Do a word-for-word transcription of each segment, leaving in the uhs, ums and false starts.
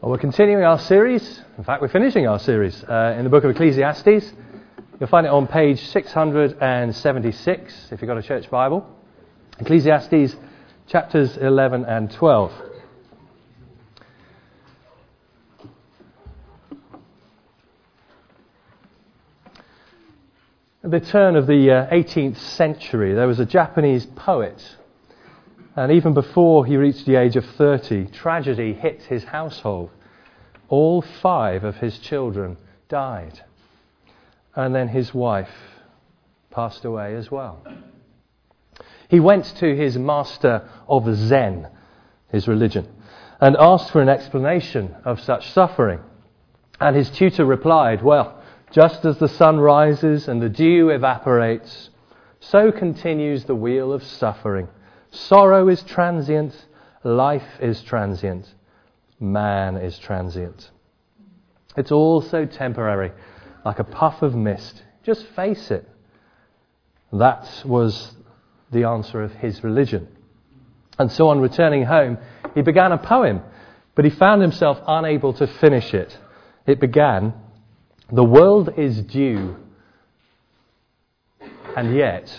Well, we're continuing our series. In fact, we're finishing our series uh, in the book of Ecclesiastes. You'll find it on page six hundred seventy-six if you've got a church Bible. Ecclesiastes chapters eleven and twelve. At the turn of the uh, eighteenth century, there was a Japanese poet. And even before he reached the age of thirty, tragedy hit his household. All five of his children died. And then his wife passed away as well. He went to his master of Zen, his religion, and asked for an explanation of such suffering. And his tutor replied, well, just as the sun rises and the dew evaporates, so continues the wheel of suffering. Sorrow is transient, life is transient, man is transient. It's all so temporary, like a puff of mist. Just face it. That was the answer of his religion. And so on returning home, he began a poem, but he found himself unable to finish it. It began, "The world is due, and yet...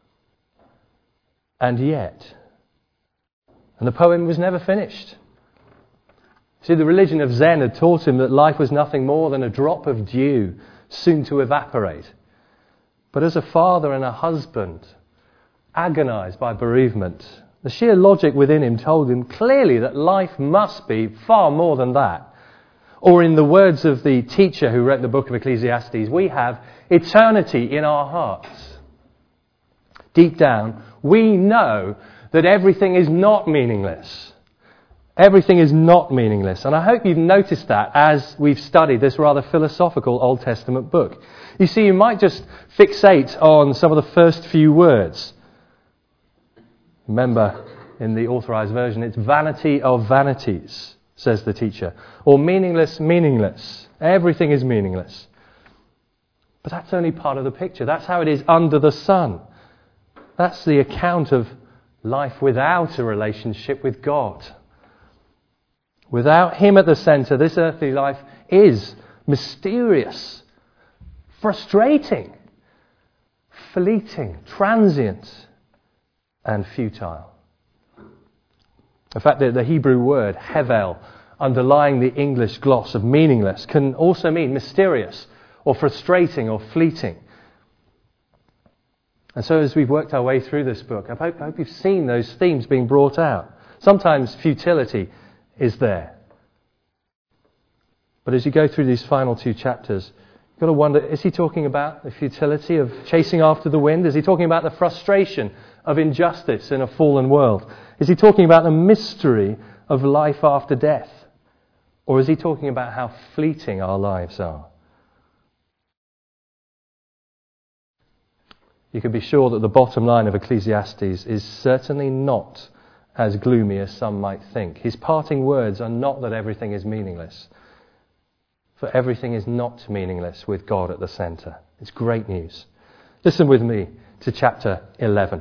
And yet, and the poem was never finished. See, the religion of Zen had taught him that life was nothing more than a drop of dew, soon to evaporate. But as a father and a husband, agonized by bereavement, the sheer logic within him told him clearly that life must be far more than that. Or in the words of the teacher who wrote the book of Ecclesiastes, we have eternity in our hearts. Deep down, we know that everything is not meaningless. Everything is not meaningless. And I hope you've noticed that as we've studied this rather philosophical Old Testament book. You see, you might just fixate on some of the first few words. Remember, in the Authorized Version, it's vanity of vanities, says the teacher. Or meaningless, meaningless. Everything is meaningless. But that's only part of the picture. That's how it is under the sun. That's the account of life without a relationship with God. Without Him at the centre, this earthly life is mysterious, frustrating, fleeting, transient, and futile. In fact, the, the Hebrew word, hevel, underlying the English gloss of meaningless, can also mean mysterious, or frustrating, or fleeting. And so as we've worked our way through this book, I hope, I hope you've seen those themes being brought out. Sometimes futility is there. But as you go through these final two chapters, you've got to wonder, is he talking about the futility of chasing after the wind? Is he talking about the frustration of injustice in a fallen world? Is he talking about the mystery of life after death? Or is he talking about how fleeting our lives are? You can be sure that the bottom line of Ecclesiastes is certainly not as gloomy as some might think. His parting words are not that everything is meaningless. For everything is not meaningless with God at the centre. It's great news. Listen with me to chapter eleven.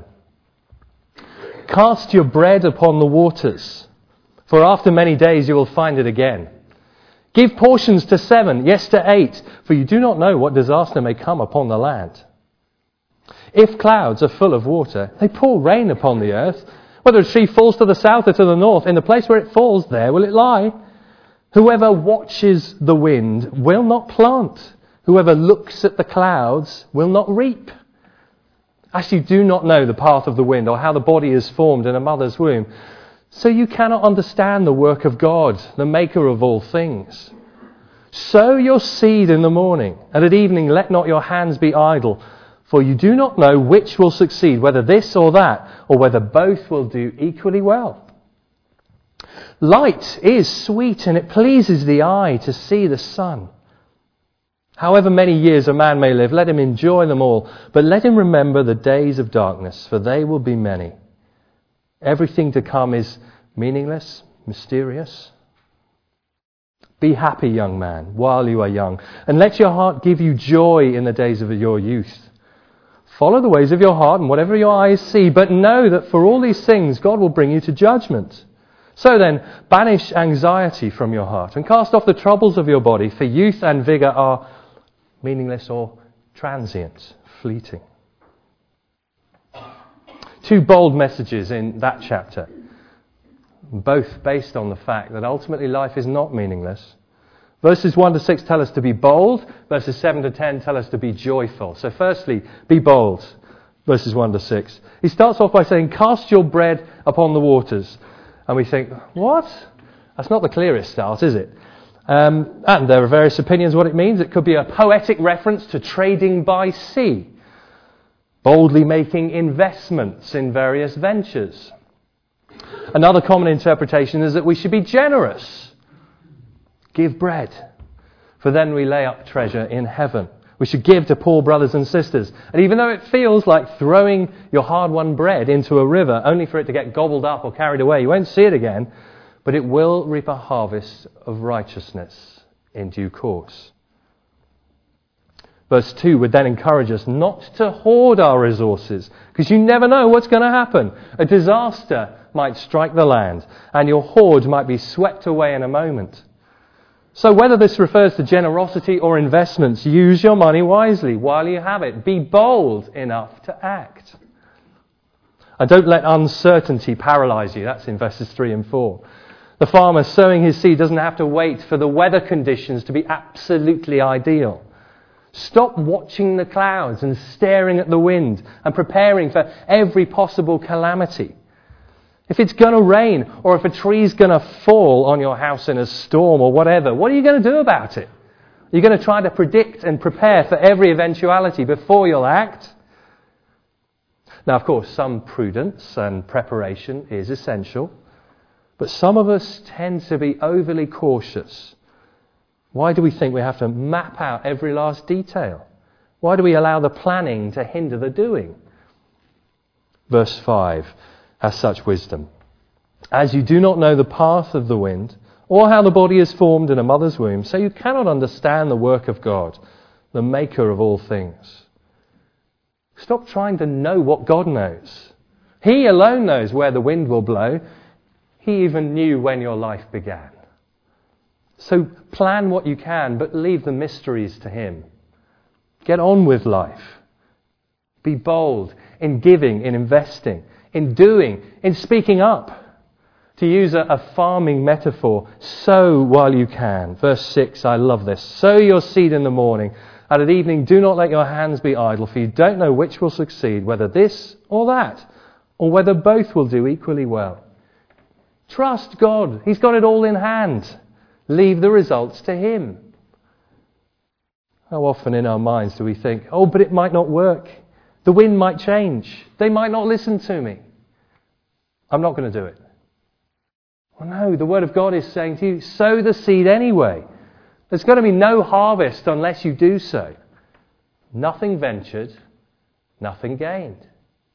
Cast your bread upon the waters, for after many days you will find it again. Give portions to seven, yes to eight, for you do not know what disaster may come upon the land. If clouds are full of water, they pour rain upon the earth. Whether a tree falls to the south or to the north, in the place where it falls, there will it lie. Whoever watches the wind will not plant. Whoever looks at the clouds will not reap. As you do not know the path of the wind or how the body is formed in a mother's womb, so you cannot understand the work of God, the maker of all things. Sow your seed in the morning, and at evening let not your hands be idle. For you do not know which will succeed, whether this or that, or whether both will do equally well. Light is sweet, and it pleases the eye to see the sun. However many years a man may live, let him enjoy them all, but let him remember the days of darkness, for they will be many. Everything to come is meaningless, mysterious. Be happy, young man, while you are young, and let your heart give you joy in the days of your youth. Follow the ways of your heart and whatever your eyes see, but know that for all these things God will bring you to judgment. So then, banish anxiety from your heart and cast off the troubles of your body, for youth and vigour are meaningless or transient, fleeting. Two bold messages in that chapter, both based on the fact that ultimately life is not meaningless. Verses one to six tell us to be bold. Verses seven to ten tell us to be joyful. So firstly, be bold. Verses one to six. He starts off by saying, cast your bread upon the waters. And we think, what? That's not the clearest start, is it? Um, and there are various opinions what it means. It could be a poetic reference to trading by sea, boldly making investments in various ventures. Another common interpretation is that we should be generous. Give bread, for then we lay up treasure in heaven. We should give to poor brothers and sisters. And even though it feels like throwing your hard-won bread into a river only for it to get gobbled up or carried away, you won't see it again, but it will reap a harvest of righteousness in due course. Verse two would then encourage us not to hoard our resources, because you never know what's going to happen. A disaster might strike the land, and your hoard might be swept away in a moment. So whether this refers to generosity or investments, use your money wisely while you have it. Be bold enough to act. And don't let uncertainty paralyze you. That's in verses three and four. The farmer sowing his seed doesn't have to wait for the weather conditions to be absolutely ideal. Stop watching the clouds and staring at the wind and preparing for every possible calamity. If it's going to rain, or if a tree's going to fall on your house in a storm or whatever, what are you going to do about it? Are you going to try to predict and prepare for every eventuality before you'll act? Now, of course, some prudence and preparation is essential, but some of us tend to be overly cautious. Why do we think we have to map out every last detail? Why do we allow the planning to hinder the doing? Verse five. Has such wisdom. As you do not know the path of the wind, or how the body is formed in a mother's womb, so you cannot understand the work of God, the maker of all things. Stop trying to know what God knows. He alone knows where the wind will blow. He even knew when your life began. So plan what you can, but leave the mysteries to Him. Get on with life. Be bold in giving, in investing, in doing, in speaking up. To use a, a farming metaphor, sow while you can. Verse six, I love this. Sow your seed in the morning, and at evening do not let your hands be idle, for you don't know which will succeed, whether this or that, or whether both will do equally well. Trust God. He's got it all in hand. Leave the results to Him. How often in our minds do we think, oh, but it might not work. The wind might change. They might not listen to me. I'm not going to do it. Well, no, the Word of God is saying to you, sow the seed anyway. There's going to be no harvest unless you do so. Nothing ventured, nothing gained.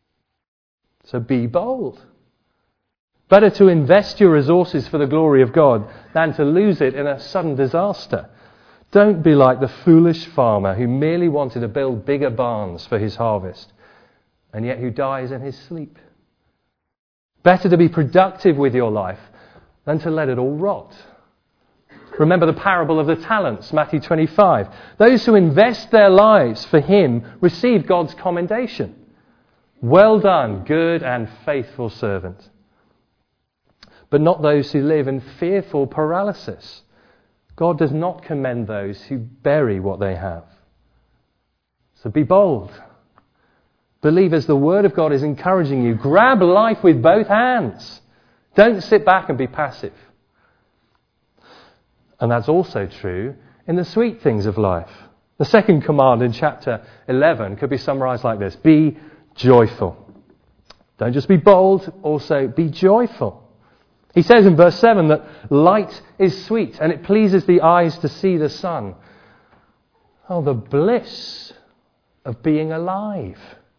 So be bold. Better to invest your resources for the glory of God than to lose it in a sudden disaster. Don't be like the foolish farmer who merely wanted to build bigger barns for his harvest, and yet who dies in his sleep. Better to be productive with your life than to let it all rot. Remember the parable of the talents, Matthew twenty-five. Those who invest their lives for Him receive God's commendation. Well done, good and faithful servant. But not those who live in fearful paralysis. God does not commend those who bury what they have. So be bold. Believers, the Word of God is encouraging you. Grab life with both hands. Don't sit back and be passive. And that's also true in the sweet things of life. The second command in chapter eleven could be summarized like this. Be joyful. Don't just be bold, also be joyful. He says in verse seven that light is sweet and it pleases the eyes to see the sun. Oh, the bliss of being alive.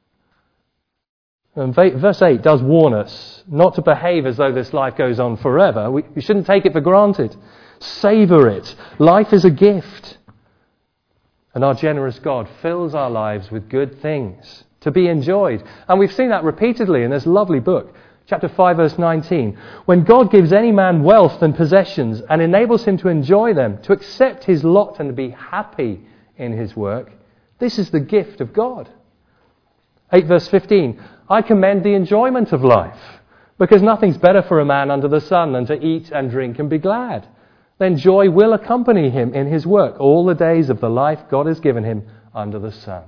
And verse eight does warn us not to behave as though this life goes on forever. We, we shouldn't take it for granted. Savour it. Life is a gift. And our generous God fills our lives with good things to be enjoyed. And we've seen that repeatedly in this lovely book, Chapter five, verse nineteen. When God gives any man wealth and possessions and enables him to enjoy them, to accept his lot and to be happy in his work, this is the gift of God. eight, verse fifteen. I commend the enjoyment of life, because nothing's better for a man under the sun than to eat and drink and be glad. Then joy will accompany him in his work all the days of the life God has given him under the sun.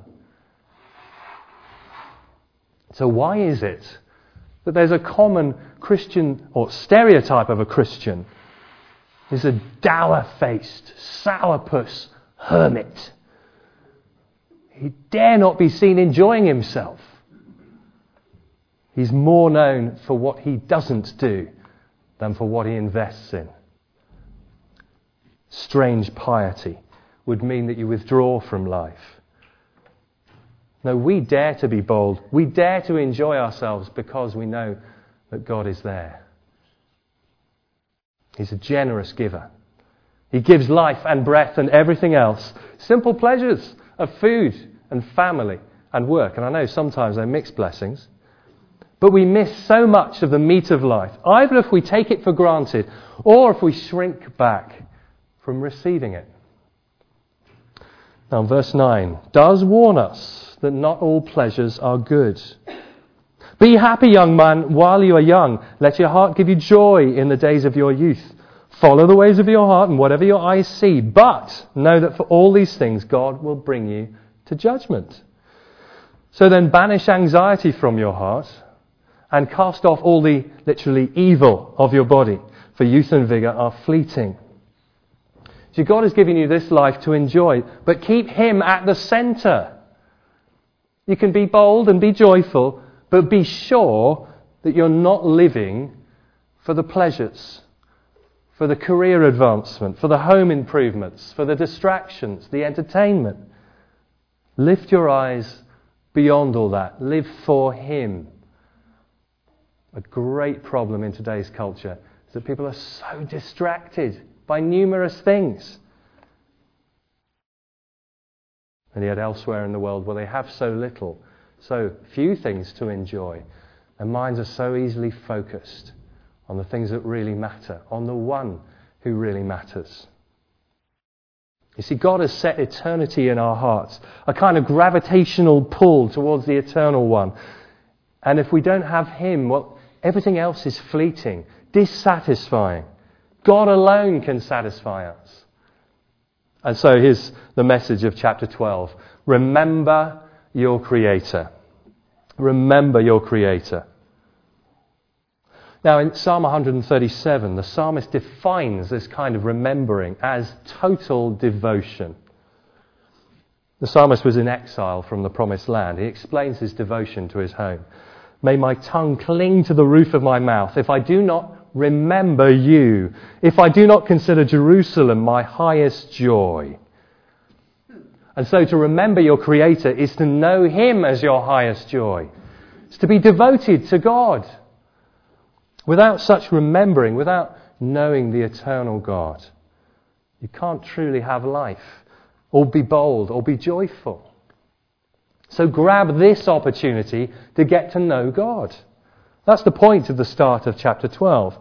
So why is it that there's a common Christian, or stereotype of a Christian, is a dour-faced, sourpuss hermit? He dare not be seen enjoying himself. He's more known for what he doesn't do than for what he invests in. Strange piety would mean that you withdraw from life. No, we dare to be bold. We dare to enjoy ourselves because we know that God is there. He's a generous giver. He gives life and breath and everything else. Simple pleasures of food and family and work. And I know sometimes they're mixed blessings. But we miss so much of the meat of life, either if we take it for granted or if we shrink back from receiving it. Now, verse nine does warn us that not all pleasures are good. Be happy, young man, while you are young. Let your heart give you joy in the days of your youth. Follow the ways of your heart and whatever your eyes see. But know that for all these things, God will bring you to judgment. So then banish anxiety from your heart and cast off all the, literally, evil of your body, for youth and vigour are fleeting. So God has given you this life to enjoy, but keep Him at the centre. You can be bold and be joyful, but be sure that you're not living for the pleasures, for the career advancement, for the home improvements, for the distractions, the entertainment. Lift your eyes beyond all that. Live for Him. A great problem in today's culture is that people are so distracted by numerous things. And yet elsewhere in the world where they have so little, so few things to enjoy, their minds are so easily focused on the things that really matter, on the one who really matters. You see, God has set eternity in our hearts, a kind of gravitational pull towards the eternal one. And if we don't have Him, well, everything else is fleeting, dissatisfying. God alone can satisfy us. And so here's the message of chapter twelve. Remember your Creator. Remember your Creator. Now in Psalm one thirty-seven, the psalmist defines this kind of remembering as total devotion. The psalmist was in exile from the promised land. He explains his devotion to his home. May my tongue cling to the roof of my mouth if I do not remember you, if I do not consider Jerusalem my highest joy. And so to remember your Creator is to know Him as your highest joy. It's to be devoted to God. Without such remembering, without knowing the eternal God, you can't truly have life, or be bold, or be joyful. So grab this opportunity to get to know God. That's the point of the start of chapter twelve.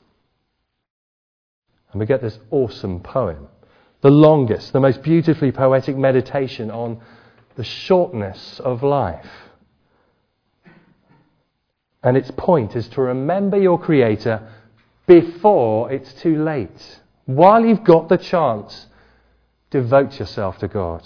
And we get this awesome poem, the longest, the most beautifully poetic meditation on the shortness of life. And its point is to remember your Creator before it's too late. While you've got the chance, devote yourself to God.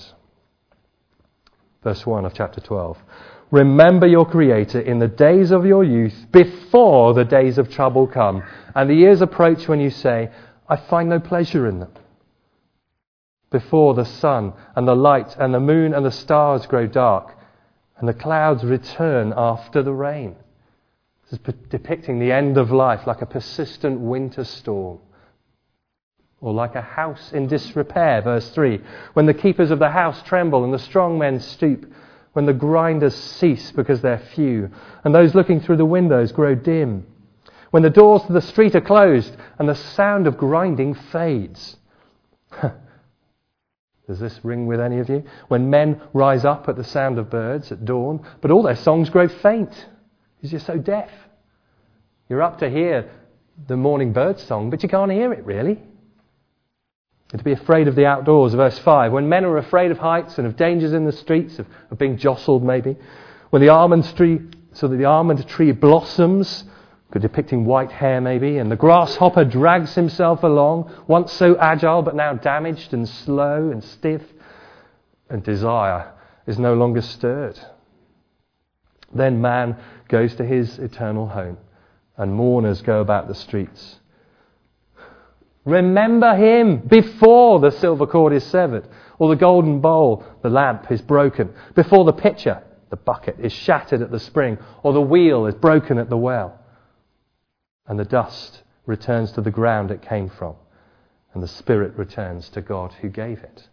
Verse one of chapter twelve. Remember your Creator in the days of your youth, before the days of trouble come, and the years approach when you say, I find no pleasure in them. Before the sun and the light and the moon and the stars grow dark, and the clouds return after the rain. This is depicting the end of life like a persistent winter storm. Or like a house in disrepair, verse three. When the keepers of the house tremble and the strong men stoop, when the grinders cease because they're few, and those looking through the windows grow dim. When the doors to the street are closed and the sound of grinding fades. Does this ring with any of you? When men rise up at the sound of birds at dawn, but all their songs grow faint because you're so deaf. You're up to hear the morning bird song, but you can't hear it really. And to be afraid of the outdoors, verse five. When men are afraid of heights and of dangers in the streets, of, of being jostled maybe. When the almond tree, so that the almond tree blossoms, depicting white hair maybe, and the grasshopper drags himself along, once so agile but now damaged and slow and stiff, and desire is no longer stirred. Then man goes to his eternal home, and mourners go about the streets. Remember him before the silver cord is severed, or the golden bowl, the lamp, is broken, before the pitcher, the bucket, is shattered at the spring, or the wheel is broken at the well. And the dust returns to the ground it came from, and the spirit returns to God who gave it.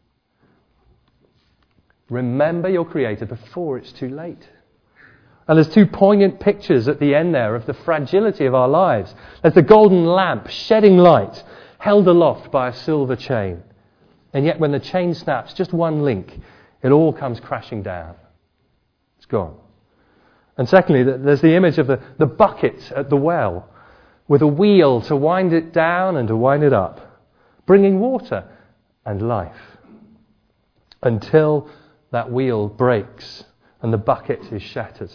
Remember your Creator before it's too late. And there's two poignant pictures at the end there of the fragility of our lives. There's the golden lamp shedding light, held aloft by a silver chain. And yet when the chain snaps, just one link, it all comes crashing down. It's gone. And secondly, there's the image of the, the bucket at the well, with a wheel to wind it down and to wind it up, bringing water and life, until that wheel breaks and the bucket is shattered.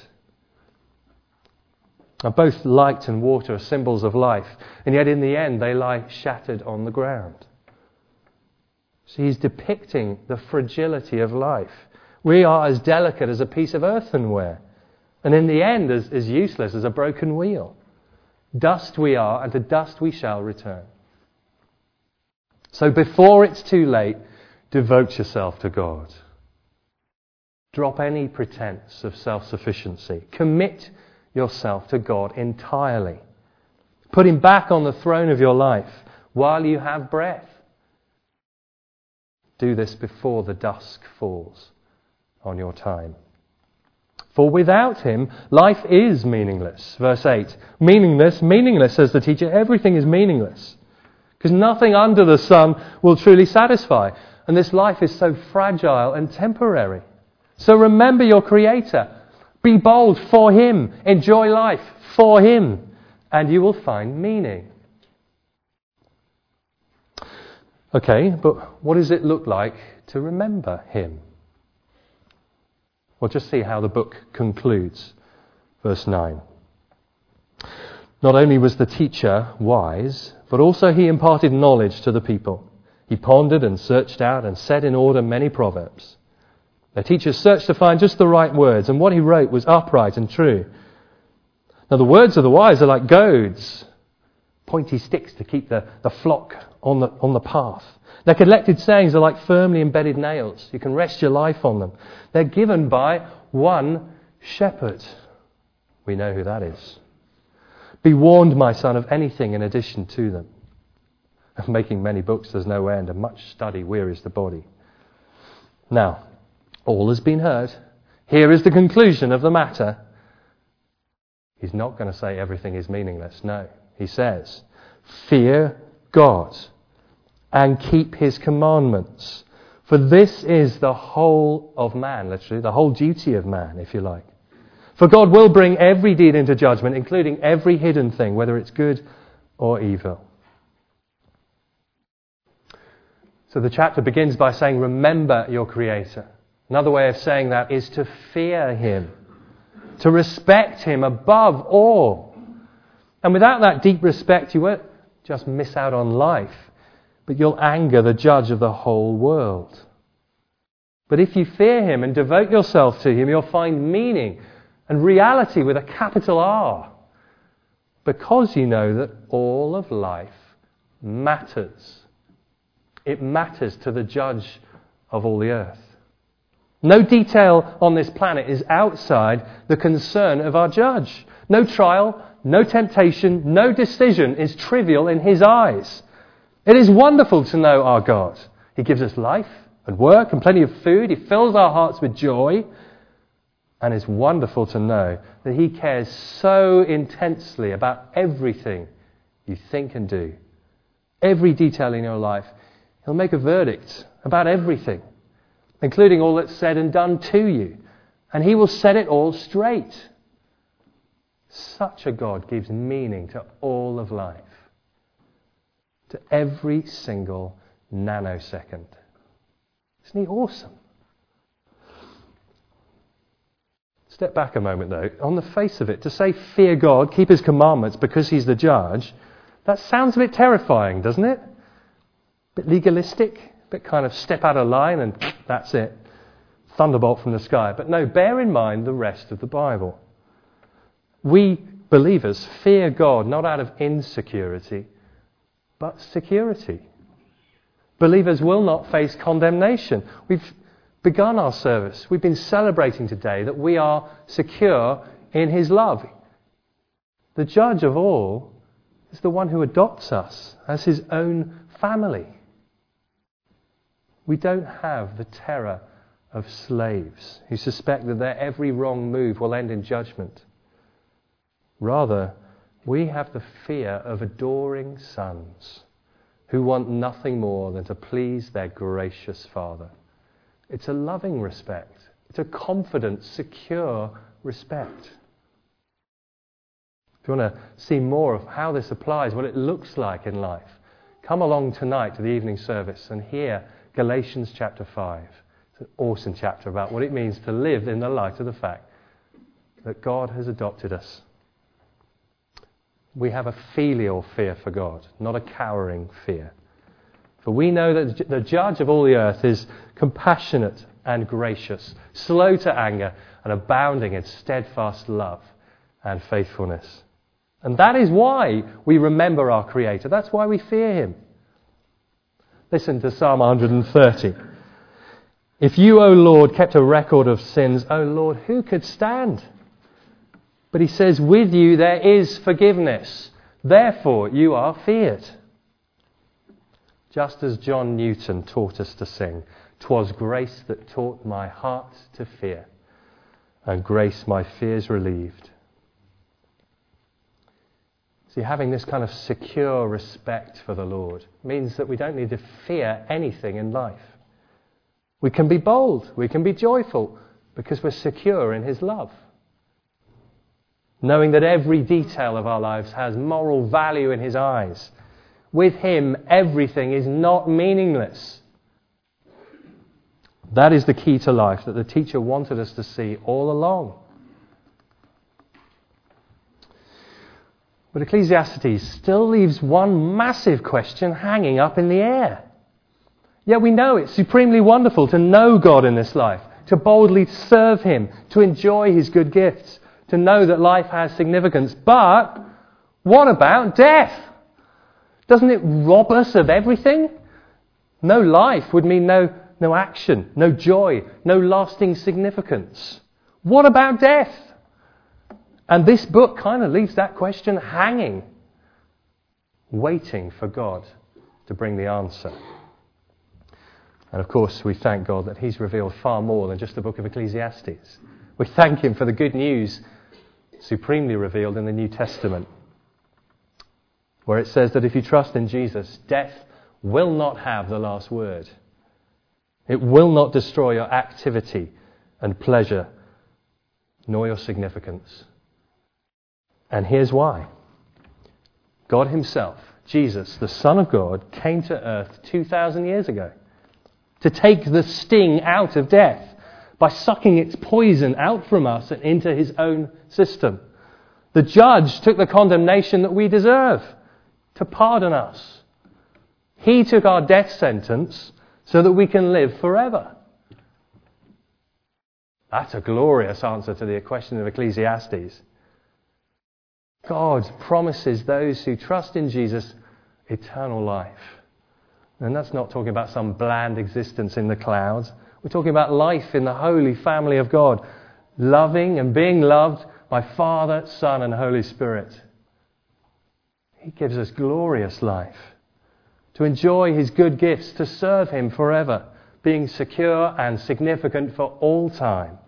Now, both light and water are symbols of life, and yet in the end they lie shattered on the ground. So he's depicting the fragility of life. We are as delicate as a piece of earthenware, and in the end as, as useless as a broken wheel. Dust we are, and to dust we shall return. So before it's too late, devote yourself to God. Drop any pretense of self-sufficiency. Commit yourself to God entirely. Put him back on the throne of your life while you have breath. Do this before the dusk falls on your time. For without him, life is meaningless. Verse eight. Meaningless, meaningless, says the teacher. Everything is meaningless. Because nothing under the sun will truly satisfy. And this life is so fragile and temporary. So remember your Creator. Be bold for him. Enjoy life for him. And you will find meaning. Okay, but what does it look like to remember him? Well, just see how the book concludes. Verse nine. Not only was the teacher wise, but also he imparted knowledge to the people. He pondered and searched out and set in order many proverbs. The teacher searched to find just the right words, and what he wrote was upright and true. Now the words of the wise are like goads, pointy sticks to keep the, the flock on the, on the path. Their collected sayings are like firmly embedded nails. You can rest your life on them. They're given by one shepherd. We know who that is. Be warned, my son, of anything in addition to them. Of making many books there's no end, and much study wearies the body. Now, all has been heard. Here is the conclusion of the matter. He's not going to say everything is meaningless. No, he says, fear God and keep his commandments. For this is the whole of man, literally, the whole duty of man, if you like. For God will bring every deed into judgment, including every hidden thing, whether it's good or evil. So the chapter begins by saying, remember your Creator. Another way of saying that is to fear him, to respect him above all. And without that deep respect, you won't just miss out on life, but you'll anger the judge of the whole world. But if you fear him and devote yourself to him, you'll find meaning and reality with a capital R, because you know that all of life matters. It matters to the judge of all the earth. No detail on this planet is outside the concern of our judge. No trial, no temptation, no decision is trivial in his eyes. It is wonderful to know our God. He gives us life and work and plenty of food. He fills our hearts with joy. And it's wonderful to know that he cares so intensely about everything you think and do. Every detail in your life. He'll make a verdict about everything, including all that's said and done to you. And he will set it all straight. Such a God gives meaning to all of life, to every single nanosecond. Isn't he awesome? Step back a moment though. On the face of it, to say fear God, keep his commandments because he's the judge, that sounds a bit terrifying, doesn't it? A bit legalistic, a bit kind of step out of line and that's it. Thunderbolt from the sky. But no, bear in mind the rest of the Bible. We believers fear God not out of insecurity, but security. Believers will not face condemnation. We've begun our service. We've been celebrating today that we are secure in his love. The judge of all is the one who adopts us as his own family. We don't have the terror of slaves who suspect that their every wrong move will end in judgment. Rather, we have the fear of adoring sons who want nothing more than to please their gracious Father. It's a loving respect. It's a confident, secure respect. If you want to see more of how this applies, what it looks like in life, come along tonight to the evening service and hear Galatians chapter five. It's an awesome chapter about what it means to live in the light of the fact that God has adopted us. We have a filial fear for God, not a cowering fear. For we know that the judge of all the earth is compassionate and gracious, slow to anger, and abounding in steadfast love and faithfulness. And that is why we remember our Creator. That's why we fear him. Listen to Psalm one thirty. If you, O Lord, kept a record of sins, O Lord, who could stand? But he says, with you there is forgiveness. Therefore you are feared. Just as John Newton taught us to sing, 'twas grace that taught my heart to fear, and grace my fears relieved. See, having this kind of secure respect for the Lord means that we don't need to fear anything in life. We can be bold, we can be joyful, because we're secure in his love. Knowing that every detail of our lives has moral value in his eyes. With him, everything is not meaningless. That is the key to life that the teacher wanted us to see all along. But Ecclesiastes still leaves one massive question hanging up in the air. Yeah, we know it's supremely wonderful to know God in this life, to boldly serve him, to enjoy his good gifts, to know that life has significance. But what about death? Doesn't it rob us of everything? No life would mean no, no action, no joy, no lasting significance. What about death? And this book kind of leaves that question hanging, waiting for God to bring the answer. And of course, we thank God that he's revealed far more than just the book of Ecclesiastes. We thank him for the good news supremely revealed in the New Testament, where it says that if you trust in Jesus, death will not have the last word. It will not destroy your activity and pleasure, nor your significance. And here's why. God himself, Jesus, the Son of God, came to earth two thousand years ago to take the sting out of death by sucking its poison out from us and into his own system. The judge took the condemnation that we deserve to pardon us. He took our death sentence so that we can live forever. That's a glorious answer to the question of Ecclesiastes. God promises those who trust in Jesus eternal life. And that's not talking about some bland existence in the clouds. We're talking about life in the holy family of God, loving and being loved by Father, Son, and Holy Spirit. He gives us glorious life to enjoy his good gifts, to serve him forever, being secure and significant for all time.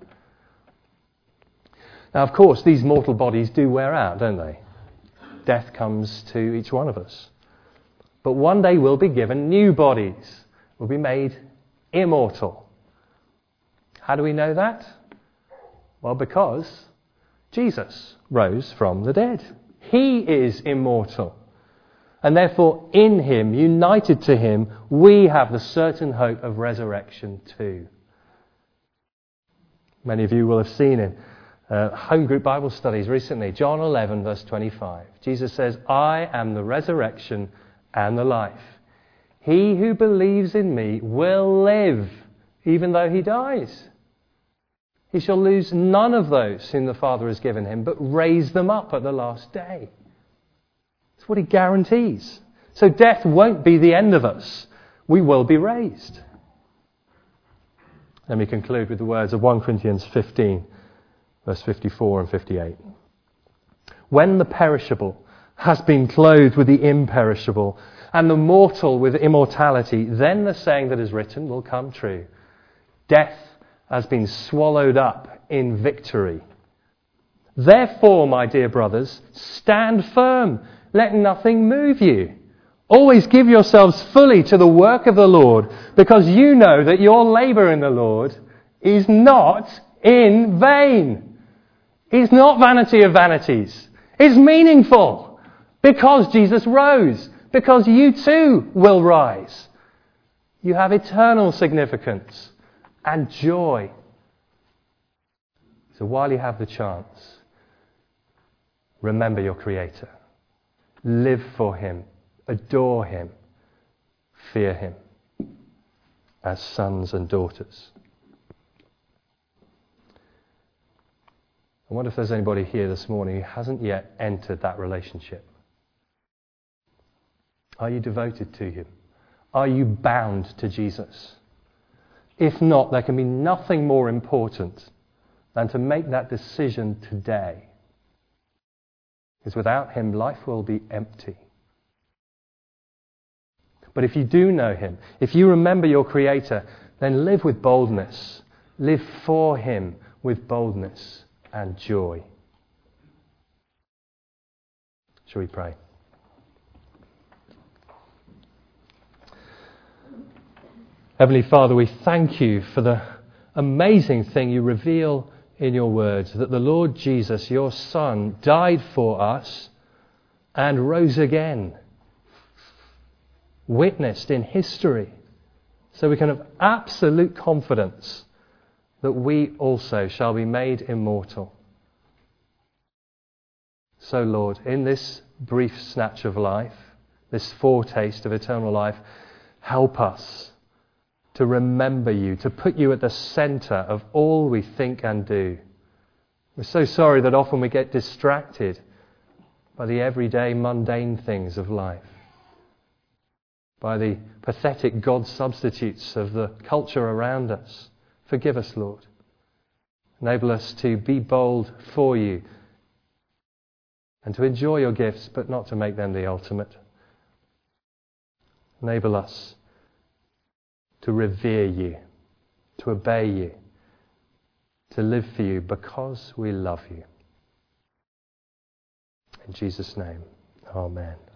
Now, of course, these mortal bodies do wear out, don't they? Death comes to each one of us. But one day we'll be given new bodies. We'll be made immortal. How do we know that? Well, because Jesus rose from the dead. He is immortal. And therefore, in him, united to him, we have the certain hope of resurrection too. Many of you will have seen in uh, home group Bible studies recently, John eleven, verse twenty-five. Jesus says, I am the resurrection and the life. He who believes in me will live, even though he dies. He shall lose none of those whom the Father has given him, but raise them up at the last day. That's what he guarantees. So death won't be the end of us. We will be raised. Let me conclude with the words of First Corinthians fifteen, verse fifty-four and fifty-eight. When the perishable has been clothed with the imperishable, and the mortal with immortality, then the saying that is written will come true. Death has been swallowed up in victory. Therefore, my dear brothers, stand firm. Let nothing move you. Always give yourselves fully to the work of the Lord, because you know that your labour in the Lord is not in vain. It's not vanity of vanities. It's meaningful because Jesus rose, because you too will rise. You have eternal significance and joy. So while you have the chance, remember your Creator. Live for him. Adore him. Fear him as sons and daughters. I wonder if there's anybody here this morning who hasn't yet entered that relationship. Are you devoted to him? Are you bound to Jesus? If not, there can be nothing more important than to make that decision today. Because without him, life will be empty. But if you do know him, if you remember your Creator, then live with boldness. Live for him with boldness and joy. Shall we pray? Heavenly Father, we thank you for the amazing thing you reveal in your words, that the Lord Jesus, your Son, died for us and rose again. Witnessed in history. So we can have absolute confidence that we also shall be made immortal. So Lord, in this brief snatch of life, this foretaste of eternal life, help us to remember you, to put you at the centre of all we think and do. We're so sorry that often we get distracted by the everyday mundane things of life, by the pathetic God substitutes of the culture around us. Forgive us, Lord. Enable us to be bold for you and to enjoy your gifts, but not to make them the ultimate. Enable us to revere you, to obey you, to live for you because we love you. In Jesus' name, amen.